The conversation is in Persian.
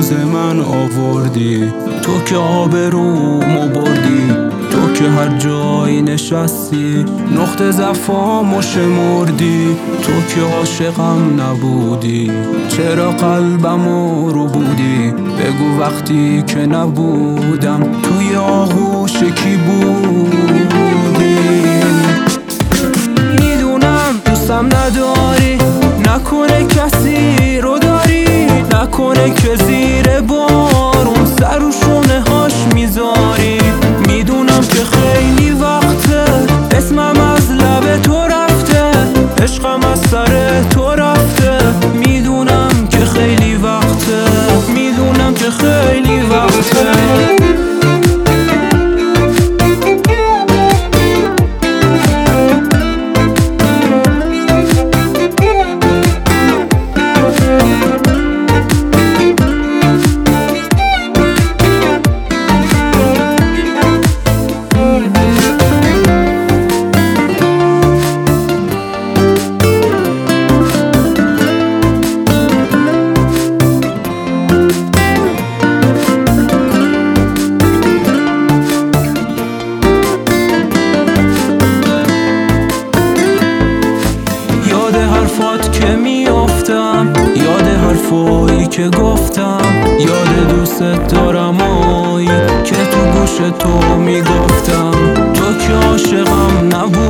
روز من آوردی، تو که آبرومو بردی، تو که هر جایی نشستی نقطه ضعفامو شمردی، تو که عاشقم نبودی چرا قلبمو رو بودی، بگو وقتی که نبودم توی آغوش کی بودی. میدونم دوستم نداری، نکنه کسی رو داری، نکنه که زیر بارون سر و شونه هاش میذاری. میدونم که خیلی وقته اسمم از لب تو رفته، عشقم از سر تو رفته. میدونم که خیلی وقته، میدونم که خیلی وقته. که میافتم، یاد حرفایی که گفتم، یاد دوست دارم آی که تو گوش تو میگفتم، تو که عاشقم نبود